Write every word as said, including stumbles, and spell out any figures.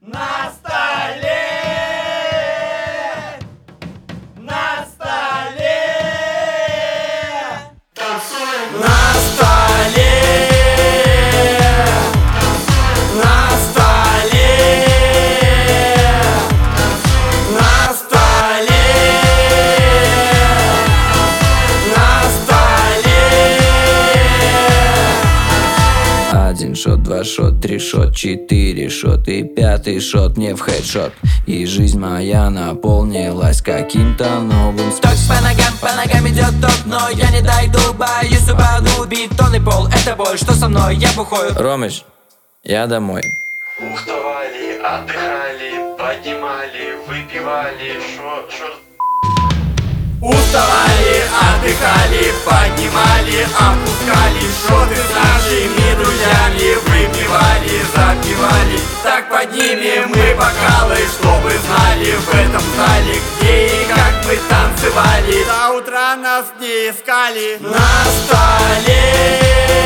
На столе, на столе, танцуем. На столе, на столе, на столе, на столе. Один шот, два шот, три шот, четыре шот и пятый шот мне в хедшот. И жизнь моя наполнилась каким-то новым Ток смыслом. по ногам, по ногам идет ток, но я не дойду, боюсь упаду. Бетонный пол, это боль, что со мной, я бухой. Ромыч, я домой. Уставали, отдыхали, поднимали, выпивали, шо, шо... Уставали, отдыхали, поднимали, опускали шоты с нашими друзьями, выпивали, запивали. Так поднимем мы бокалы, чтобы знали в этом зале, где и как мы танцевали. До утра нас не искали. На столе,